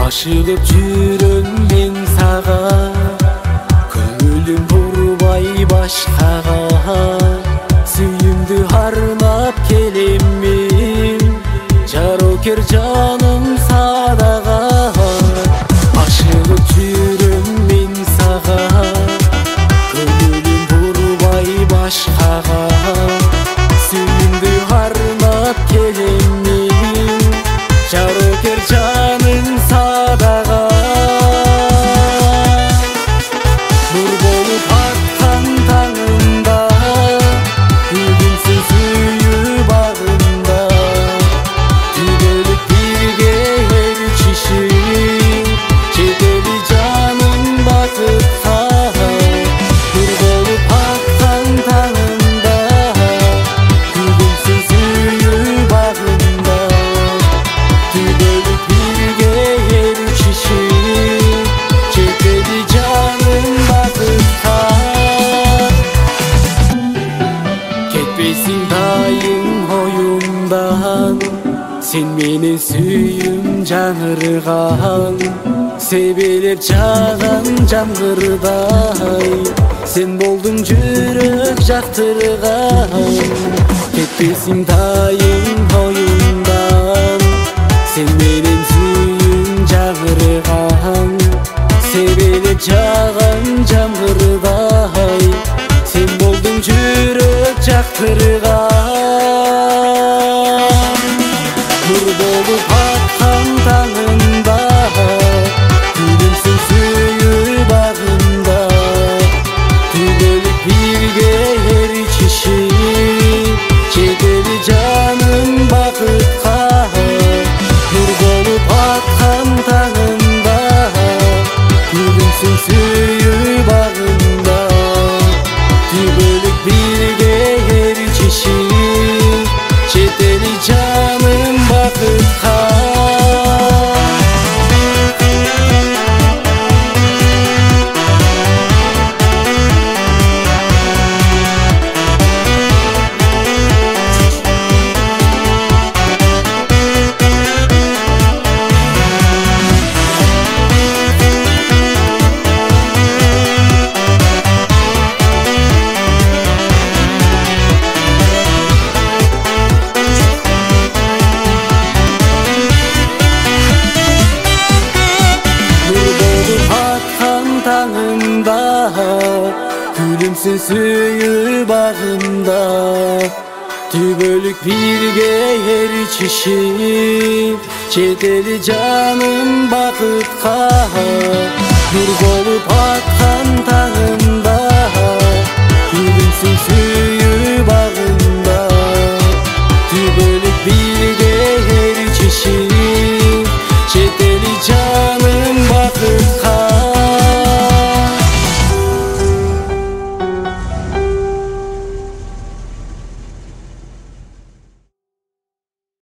Ашылып жүрөм мен сага, көңүлүм бурбай башкага. Сүйүмдү арнап келем мен, жарокер жаным садага. Ашылып жүрөм мен сага, көңүлүм бурбай башкага. Сүйүмдү арнап келем мен, жарокер жаным садага. Нур болуп аткан таңында, бүгүнсүн сүйүү багында. Түбөлүк бирге ээрчишип, жетели жаным бакытка. Нур болуп аткан таңында, бүгүнсүн сүйүү багында. Түбөлүк бирге ээрчишип, жетели жаным бакытка. Кетпейсиң дайым оюмдан, сен менен сүйүм жаңырган. Себелеп жаган жамгырдай, сен болдуң жүрөк жактырган. Кетпейсиң дайым оюмдан, сен менен сүйүм жаңырган. Себелеп жаган жамгырдай, сен болдуң жүрөк жактырган. Нур болуп аткан таңында, бүгүнсүн сүйүү багында. Түбөлүк бирге ээрчишип, жетели жаным бакытка. Нур болуп аткан таңында, бүгүнсүн сүйүү багында. Түбөлүк бирге ээрчишип, жетели жаным бакытка. Gülümsün suyu bağında, Түбөлүк бирге ээрчишип, жетели жаным бакытка. Нур болуп аткан таңым